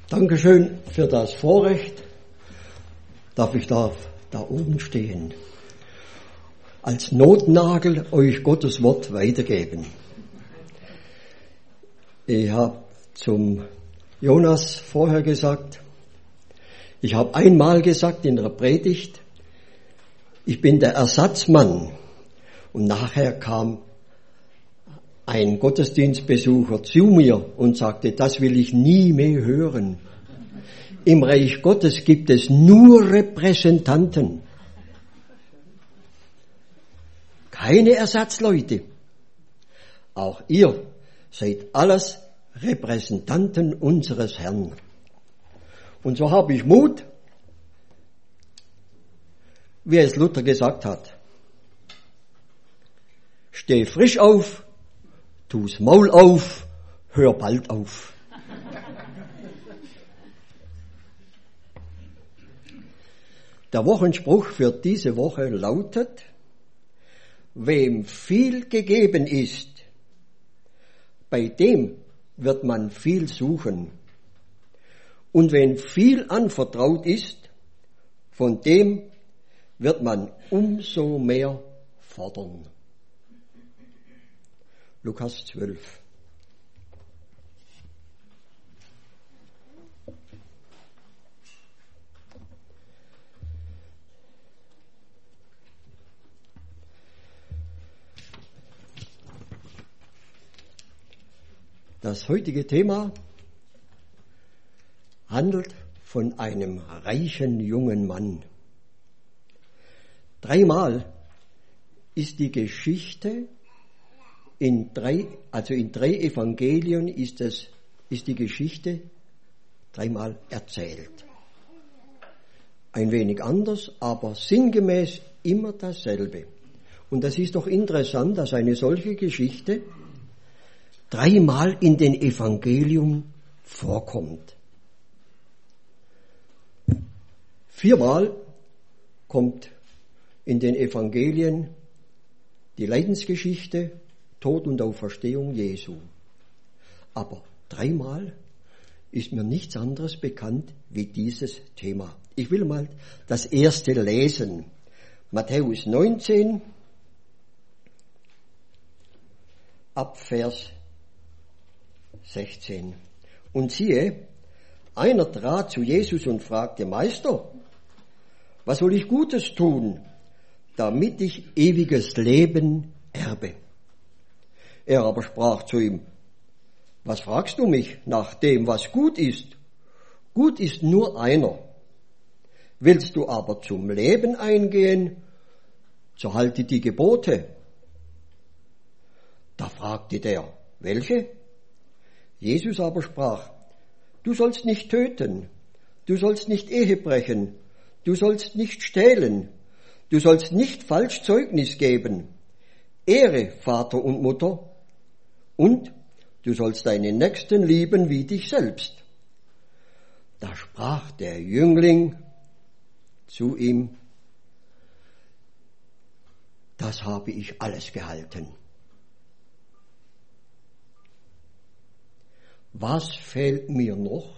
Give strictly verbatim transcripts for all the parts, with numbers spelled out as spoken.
Dankeschön für das Vorrecht, darf ich da, da oben stehen. Als Notnagel euch Gottes Wort weitergeben. Ich habe zum Jonas vorher gesagt, ich habe einmal gesagt in der Predigt, ich bin der Ersatzmann. Und nachher kam ein Gottesdienstbesucher zu mir und sagte, das will ich nie mehr hören. Im Reich Gottes gibt es nur Repräsentanten. Keine Ersatzleute. Auch ihr seid alles Repräsentanten unseres Herrn. Und so habe ich Mut, wie es Luther gesagt hat. Steh frisch auf, tu's Maul auf, hör bald auf. Der Wochenspruch für diese Woche lautet, wem viel gegeben ist, bei dem wird man viel suchen. Und wenn viel anvertraut ist, von dem wird man umso mehr fordern. Lukas zwölf. Das heutige Thema handelt von einem reichen jungen Mann. Dreimal ist die Geschichte in drei, also in drei Evangelien ist es, ist die Geschichte dreimal erzählt. Ein wenig anders, aber sinngemäß immer dasselbe. Und das ist doch interessant, dass eine solche Geschichte dreimal in den Evangelium vorkommt. Viermal kommt in den Evangelien die Leidensgeschichte, Tod und Auferstehung Jesu. Aber dreimal ist mir nichts anderes bekannt wie dieses Thema. Ich will mal das erste lesen. Matthäus neunzehn, ab Vers sechzehn. Und siehe, einer trat zu Jesus und fragte, Meister, was soll ich Gutes tun, damit ich ewiges Leben erbe? Er aber sprach zu ihm, was fragst du mich nach dem, was gut ist? Gut ist nur einer. Willst du aber zum Leben eingehen, so halte die Gebote. Da fragte der, welche? Jesus aber sprach, du sollst nicht töten, du sollst nicht Ehe brechen, du sollst nicht stehlen, du sollst nicht falsch Zeugnis geben, ehre Vater und Mutter und du sollst deinen Nächsten lieben wie dich selbst. Da sprach der Jüngling zu ihm, das habe ich alles gehalten. Was fehlt mir noch?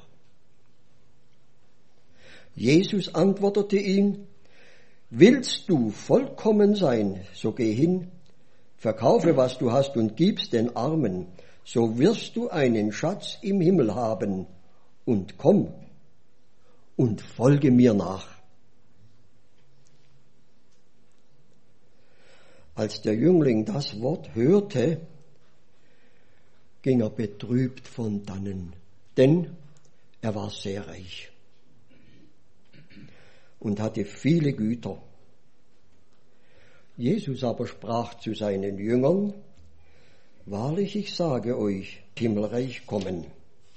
Jesus antwortete ihm, willst du vollkommen sein, so geh hin, verkaufe, was du hast und gib's den Armen, so wirst du einen Schatz im Himmel haben, und komm und folge mir nach. Als der Jüngling das Wort hörte, ging er betrübt von dannen, denn er war sehr reich und hatte viele Güter. Jesus aber sprach zu seinen Jüngern, wahrlich, ich sage euch, Himmelreich kommen.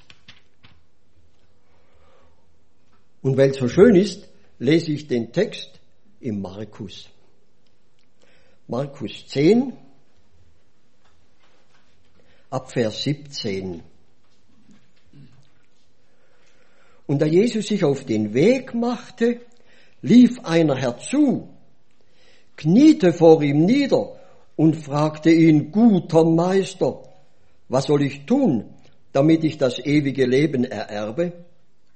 Und weil es so schön ist, lese ich den Text im Markus. Markus zehn, ab Vers siebzehn. Und da Jesus sich auf den Weg machte, lief einer herzu, kniete vor ihm nieder und fragte ihn, guter Meister, was soll ich tun, damit ich das ewige Leben ererbe?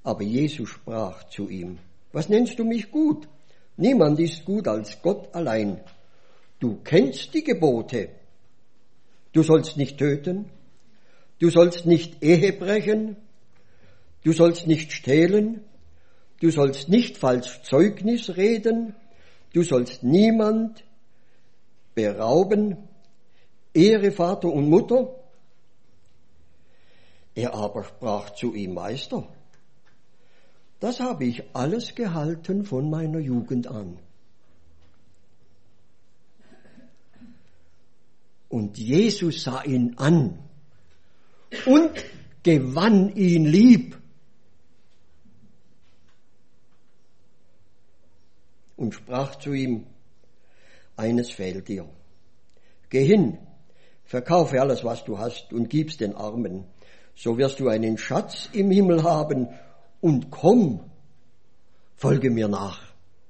Aber Jesus sprach zu ihm: Was nennst du mich gut? Niemand ist gut als Gott allein. Du kennst die Gebote. Du sollst nicht töten. Du sollst nicht Ehe brechen. Du sollst nicht stehlen. Du sollst nicht falsch Zeugnis reden. Du sollst niemand berauben. Ehre Vater und Mutter. Er aber sprach zu ihm: Meister, das habe ich alles gehalten von meiner Jugend an. Und Jesus sah ihn an und gewann ihn lieb und sprach zu ihm: Eines fehlt dir. Geh hin, verkaufe alles, was du hast, und gib's den Armen. So wirst du einen Schatz im Himmel haben, und komm, folge mir nach.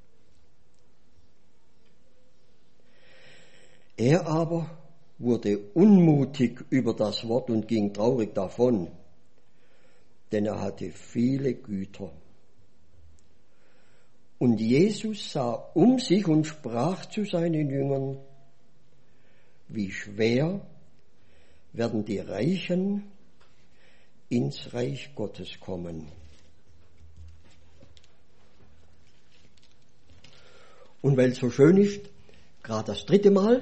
Er aber wurde unmutig über das Wort und ging traurig davon, denn er hatte viele Güter. Und Jesus sah um sich und sprach zu seinen Jüngern: Wie schwer werden die Reichen ins Reich Gottes kommen. Und weil es so schön ist, gerade das dritte Mal,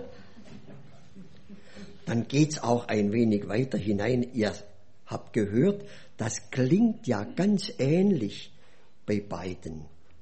dann geht's auch ein wenig weiter hinein. Ihr habt gehört, das klingt ja ganz ähnlich bei beiden.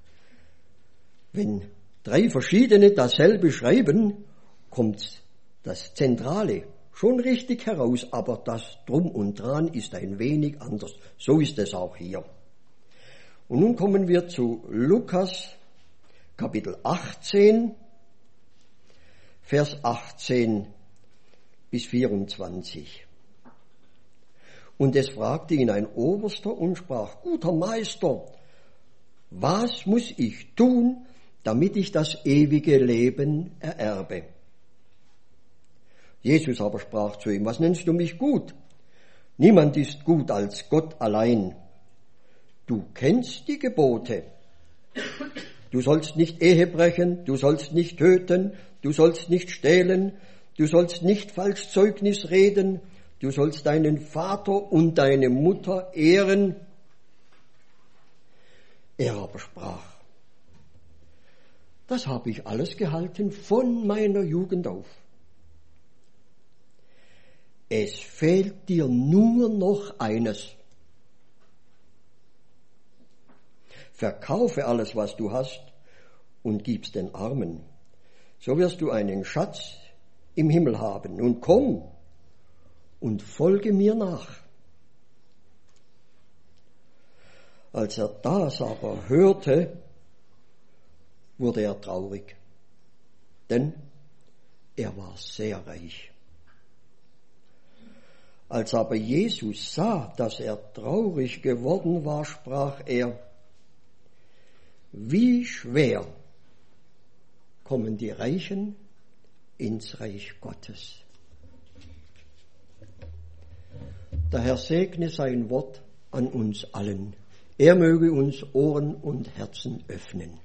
Wenn drei verschiedene dasselbe schreiben, kommt das Zentrale schon richtig heraus, aber das Drum und Dran ist ein wenig anders. So ist es auch hier. Und nun kommen wir zu Lukas Kapitel achtzehn, Vers achtzehn bis vierundzwanzig. Und es fragte ihn ein Oberster und sprach: Guter Meister, was muss ich tun, damit ich das ewige Leben ererbe? Jesus aber sprach zu ihm: Was nennst du mich gut? Niemand ist gut als Gott allein. Du kennst die Gebote. Du sollst nicht Ehe brechen, du sollst nicht töten, du sollst nicht stehlen, du sollst nicht falsch Zeugnis reden, du sollst deinen Vater und deine Mutter ehren. Er aber sprach: Das habe ich alles gehalten von meiner Jugend auf. Es fehlt dir nur noch eines. Verkaufe alles, was du hast, und gib's den Armen. So wirst du einen Schatz im Himmel haben. Und komm und folge mir nach. Als er das aber hörte, wurde er traurig, denn er war sehr reich. Als aber Jesus sah, dass er traurig geworden war, sprach er: Wie schwer kommen die Reichen ins Reich Gottes. Der Herr segne sein Wort an uns allen. Er möge uns Ohren und Herzen öffnen.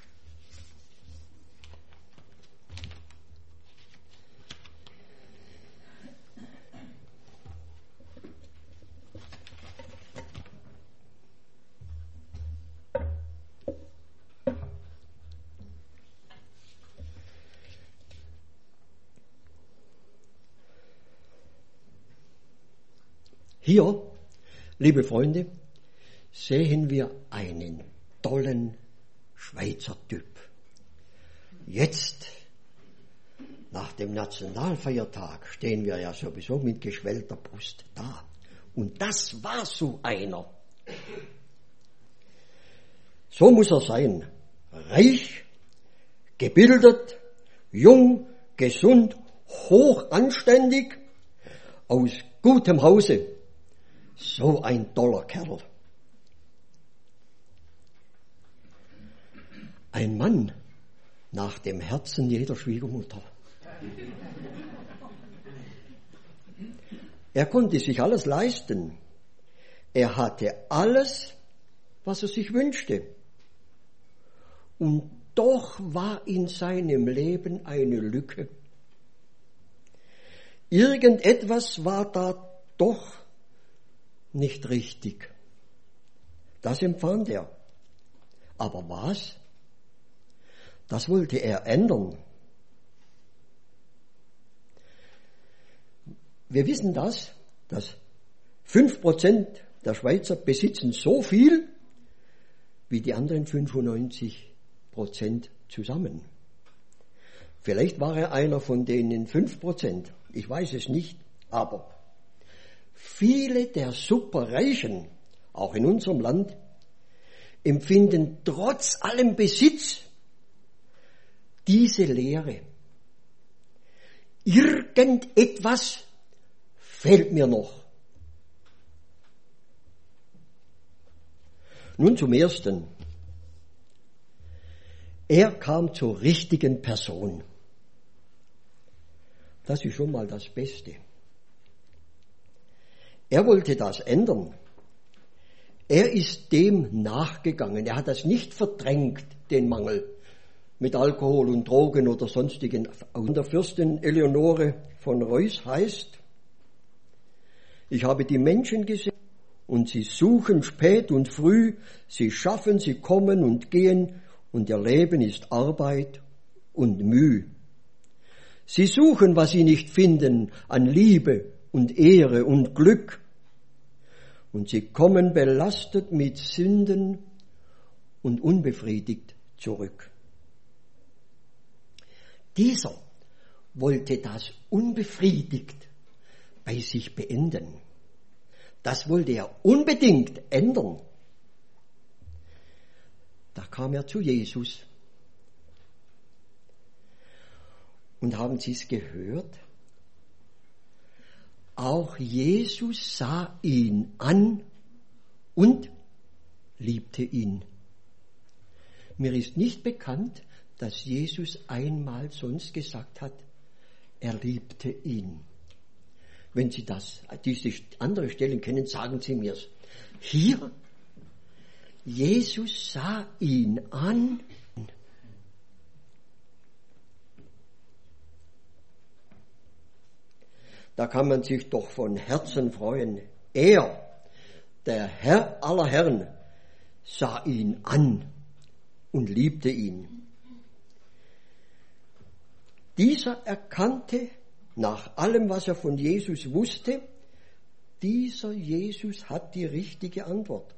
Hier, liebe Freunde, sehen wir einen tollen Schweizer Typ. Jetzt, nach dem Nationalfeiertag, stehen wir ja sowieso mit geschwellter Brust da. Und das war so einer. So muss er sein. Reich, gebildet, jung, gesund, hoch anständig, aus gutem Hause. So ein toller Kerl. Ein Mann nach dem Herzen jeder Schwiegermutter. Er konnte sich alles leisten. Er hatte alles, was er sich wünschte. Und doch war in seinem Leben eine Lücke. Irgendetwas war da doch nicht richtig. Das empfand er. Aber was? Das wollte er ändern. Wir wissen das, dass fünf Prozent der Schweizer besitzen so viel wie die anderen fünfundneunzig Prozent zusammen. Vielleicht war er einer von denen fünf Prozent, ich weiß es nicht, aber viele der Superreichen, auch in unserem Land, empfinden trotz allem Besitz diese Leere. Irgendetwas fehlt mir noch. Nun zum Ersten. Er kam zur richtigen Person. Das ist schon mal das Beste. Er wollte das ändern. Er ist dem nachgegangen. Er hat das nicht verdrängt, den Mangel mit Alkohol und Drogen oder sonstigen. Und der Fürstin Eleonore von Reuß heißt, ich habe die Menschen gesehen und sie suchen spät und früh, sie schaffen, sie kommen und gehen und ihr Leben ist Arbeit und Mühe. Sie suchen, was sie nicht finden, an Liebe und Ehre und Glück. Und sie kommen belastet mit Sünden und unbefriedigt zurück. Dieser wollte das unbefriedigt bei sich beenden. Das wollte er unbedingt ändern. Da kam er zu Jesus. Und haben Sie es gehört? Auch Jesus sah ihn an und liebte ihn. Mir ist nicht bekannt, dass Jesus einmal sonst gesagt hat, er liebte ihn. Wenn Sie das, diese andere Stellen kennen, sagen Sie mir's. Hier, Jesus sah ihn an. Da kann man sich doch von Herzen freuen. Er, der Herr aller Herren, sah ihn an und liebte ihn. Dieser erkannte, nach allem, was er von Jesus wusste, dieser Jesus hat die richtige Antwort.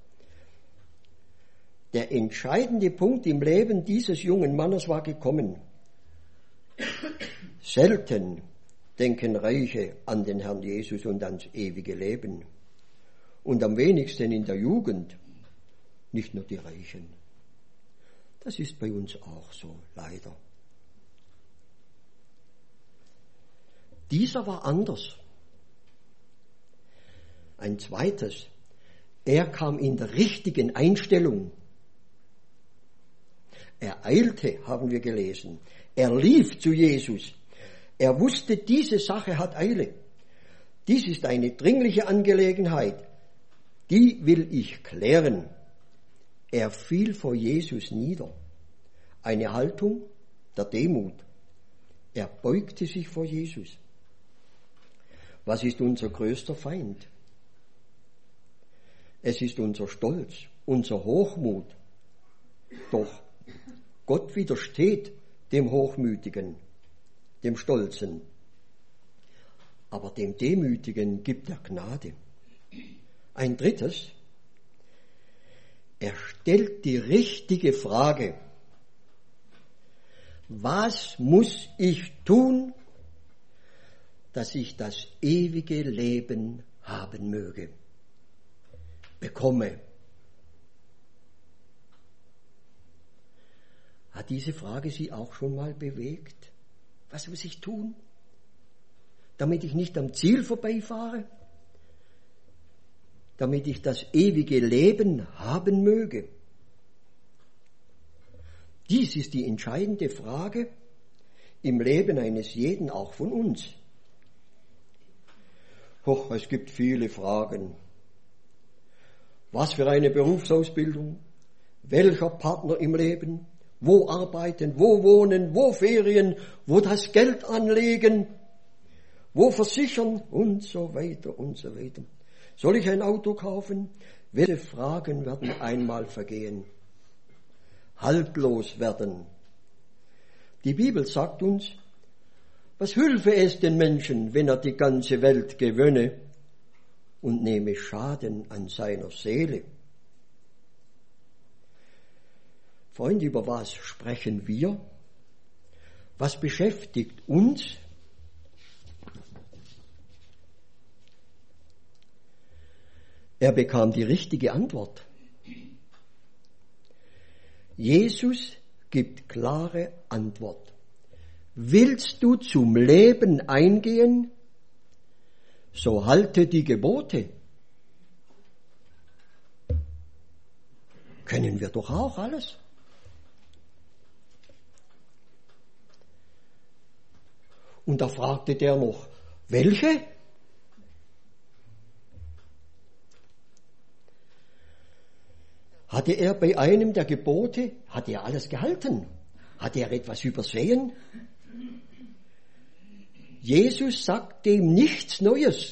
Der entscheidende Punkt im Leben dieses jungen Mannes war gekommen. Selten denken Reiche an den Herrn Jesus und ans ewige Leben. Und am wenigsten in der Jugend, nicht nur die Reichen. Das ist bei uns auch so, leider. Dieser war anders. Ein zweites, er kam in der richtigen Einstellung. Er eilte, haben wir gelesen. Er lief zu Jesus. Er wusste, diese Sache hat Eile. Dies ist eine dringliche Angelegenheit. Die will ich klären. Er fiel vor Jesus nieder. Eine Haltung der Demut. Er beugte sich vor Jesus. Was ist unser größter Feind? Es ist unser Stolz, unser Hochmut. Doch Gott widersteht dem Hochmütigen, dem Stolzen. Aber dem Demütigen gibt er Gnade. Ein drittes, er stellt die richtige Frage. Was muss ich tun, dass ich das ewige Leben haben möge, bekomme? Hat diese Frage Sie auch schon mal bewegt? Was muss ich tun, damit ich nicht am Ziel vorbeifahre? Damit ich das ewige Leben haben möge? Dies ist die entscheidende Frage im Leben eines jeden, auch von uns. Och, es gibt viele Fragen. Was für eine Berufsausbildung, welcher Partner im Leben, wo arbeiten, wo wohnen, wo Ferien, wo das Geld anlegen, wo versichern und so weiter und so weiter. Soll ich ein Auto kaufen? Welche Fragen werden einmal vergehen, haltlos werden. Die Bibel sagt uns, was hülfe es den Menschen, wenn er die ganze Welt gewönne und nehme Schaden an seiner Seele? Freunde, über was sprechen wir? Was beschäftigt uns? Er bekam die richtige Antwort. Jesus gibt klare Antwort. Willst du zum Leben eingehen, so halte die Gebote. Kennen wir doch auch alles. Und da fragte der noch, welche? Hatte er bei einem der Gebote, hatte er alles gehalten? Hatte er etwas übersehen? Jesus sagt dem nichts Neues.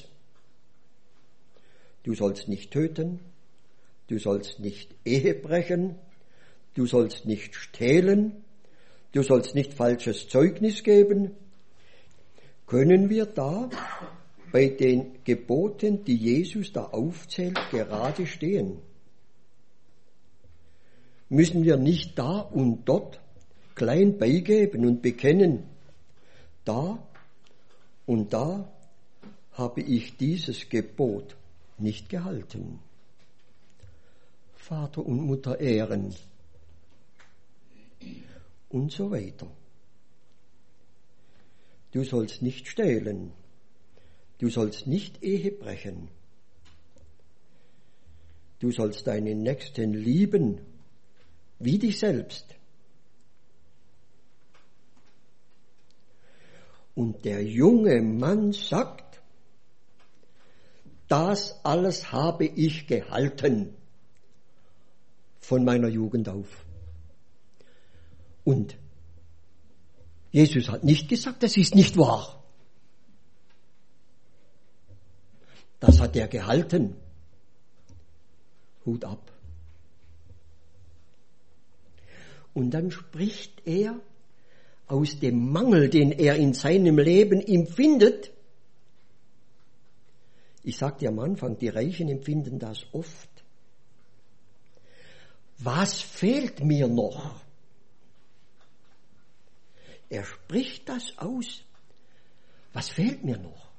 Du sollst nicht töten, du sollst nicht Ehe brechen, du sollst nicht stehlen, du sollst nicht falsches Zeugnis geben. Können wir da bei den Geboten, die Jesus da aufzählt, gerade stehen? Müssen wir nicht da und dort klein beigeben und bekennen, da und da habe ich dieses Gebot nicht gehalten. Vater und Mutter ehren und so weiter. Du sollst nicht stehlen, du sollst nicht Ehe brechen, du sollst deinen Nächsten lieben wie dich selbst. Und der junge Mann sagt, das alles habe ich gehalten von meiner Jugend auf. Und Jesus hat nicht gesagt, das ist nicht wahr. Das hat er gehalten. Hut ab. Und dann spricht er aus dem Mangel, den er in seinem Leben empfindet. Ich sagte am Anfang, die Reichen empfinden das oft. Was fehlt mir noch? Er spricht das aus. Was fehlt mir noch?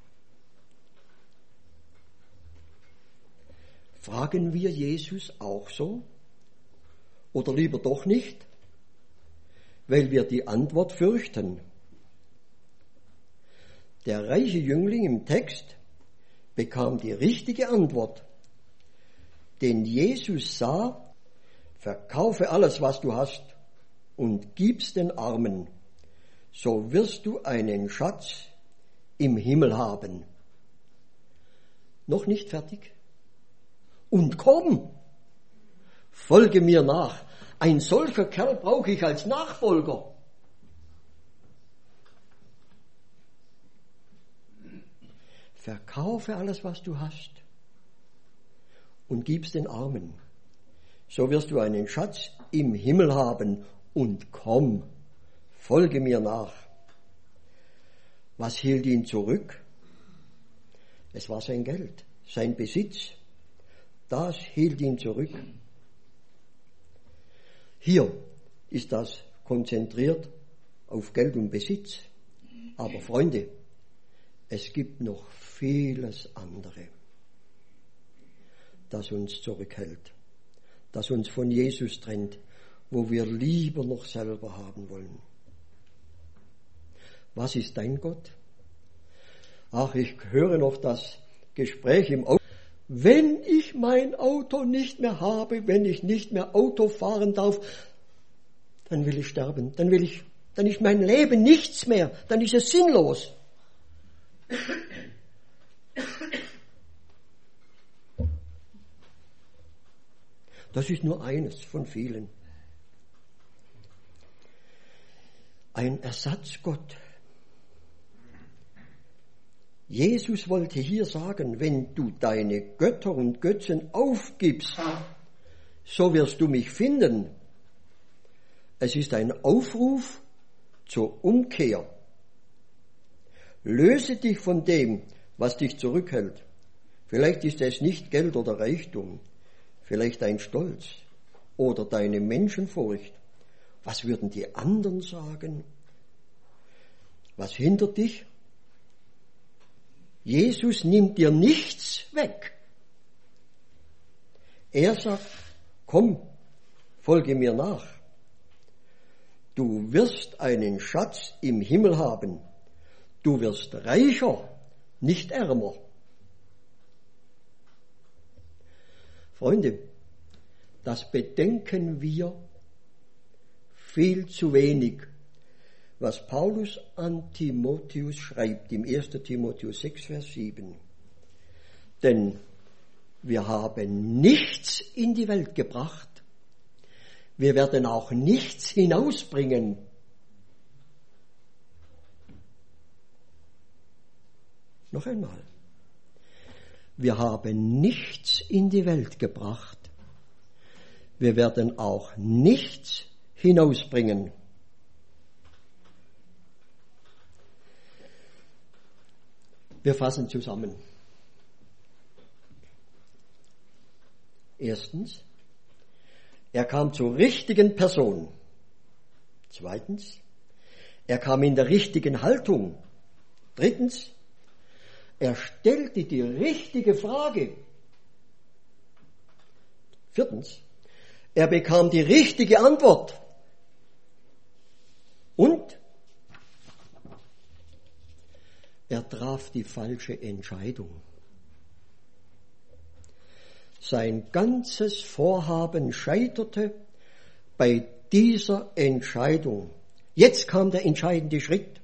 Fragen wir Jesus auch so? Oder lieber doch nicht? Weil wir die Antwort fürchten. Der reiche Jüngling im Text bekam die richtige Antwort, denn Jesus sah, verkaufe alles, was du hast und gib's den Armen, so wirst du einen Schatz im Himmel haben. Noch nicht fertig? Und komm, folge mir nach. Ein solcher Kerl brauche ich als Nachfolger. Verkaufe alles, was du hast und gib's den Armen. So wirst du einen Schatz im Himmel haben und komm, folge mir nach. Was hielt ihn zurück? Es war sein Geld, sein Besitz. Das hielt ihn zurück. Hier ist das konzentriert auf Geld und Besitz. Aber Freunde, es gibt noch vieles andere, das uns zurückhält, das uns von Jesus trennt, wo wir lieber noch selber haben wollen. Was ist dein Gott? Ach, ich höre noch das Gespräch im Auto. Wenn ich mein Auto nicht mehr habe, wenn ich nicht mehr Auto fahren darf, dann will ich sterben, dann will ich, dann ist mein Leben nichts mehr, dann ist es sinnlos. Das ist nur eines von vielen. Ein Ersatzgott. Jesus wollte hier sagen, wenn du deine Götter und Götzen aufgibst, so wirst du mich finden. Es ist ein Aufruf zur Umkehr. Löse dich von dem, was dich zurückhält. Vielleicht ist es nicht Geld oder Reichtum, vielleicht dein Stolz oder deine Menschenfurcht. Was würden die anderen sagen? Was hindert dich? Jesus nimmt dir nichts weg. Er sagt, komm, folge mir nach. Du wirst einen Schatz im Himmel haben. Du wirst reicher, nicht ärmer. Freunde, das bedenken wir viel zu wenig, was Paulus an Timotheus schreibt, im ersten Timotheus sechs, Vers sieben. Denn wir haben nichts in die Welt gebracht, wir werden auch nichts hinausbringen. Noch einmal. Wir haben nichts in die Welt gebracht. Wir werden auch nichts hinausbringen. Wir fassen zusammen. Erstens, er kam zur richtigen Person. Zweitens, er kam in der richtigen Haltung. Drittens, er stellte die richtige Frage. Viertens, er bekam die richtige Antwort. Und er traf die falsche Entscheidung. Sein ganzes Vorhaben scheiterte bei dieser Entscheidung. Jetzt kam der entscheidende Schritt.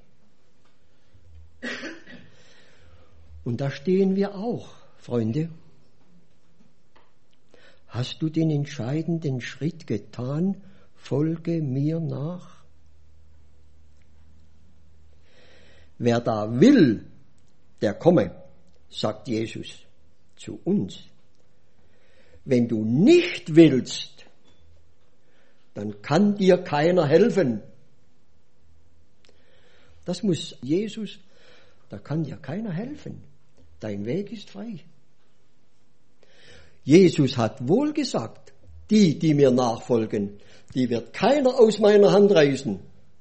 Und da stehen wir auch, Freunde. Hast du den entscheidenden Schritt getan? Folge mir nach. Wer da will, der komme, sagt Jesus zu uns. Wenn du nicht willst, dann kann dir keiner helfen. Das muss Jesus, da kann dir keiner helfen. Dein Weg ist frei. Jesus hat wohl gesagt, die, die mir nachfolgen, die wird keiner aus meiner Hand reißen.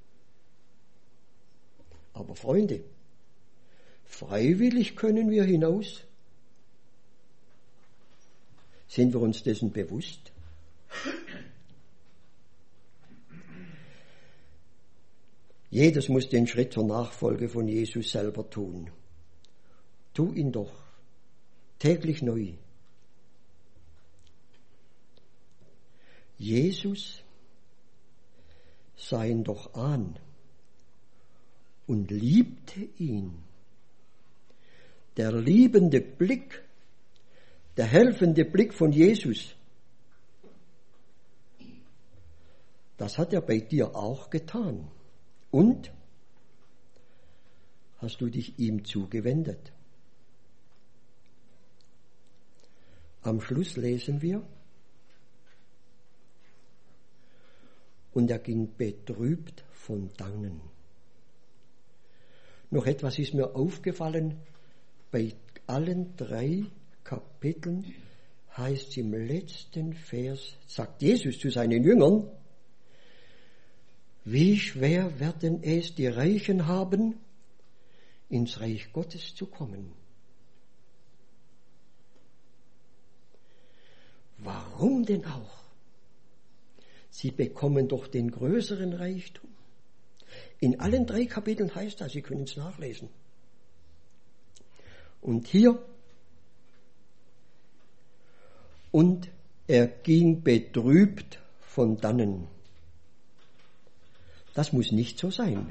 Aber Freunde, freiwillig können wir hinaus. Sind wir uns dessen bewusst? Jedes muss den Schritt zur Nachfolge von Jesus selber tun. Tu ihn doch täglich neu. Jesus sah ihn doch an und liebte ihn. Der liebende Blick, der helfende Blick von Jesus, das hat er bei dir auch getan. Und hast du dich ihm zugewendet? Am Schluss lesen wir, und er ging betrübt von dannen. Noch etwas ist mir aufgefallen, bei allen drei Kapiteln heißt es im letzten Vers, sagt Jesus zu seinen Jüngern, wie schwer werden es die Reichen haben, ins Reich Gottes zu kommen. Warum denn auch? Sie bekommen doch den größeren Reichtum. In allen drei Kapiteln heißt das, Sie können es nachlesen. Und hier, und er ging betrübt von dannen. Das muss nicht so sein.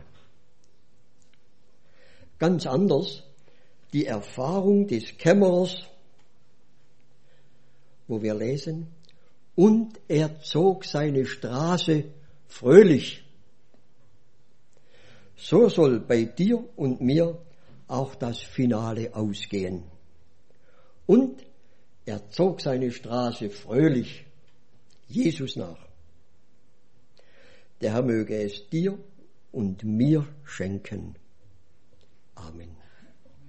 Ganz anders die Erfahrung des Kämmerers, wo wir lesen, und er zog seine Straße fröhlich. So soll bei dir und mir auch das Finale ausgehen. Und er zog seine Straße fröhlich Jesus nach. Der Herr möge es dir und mir schenken. Amen.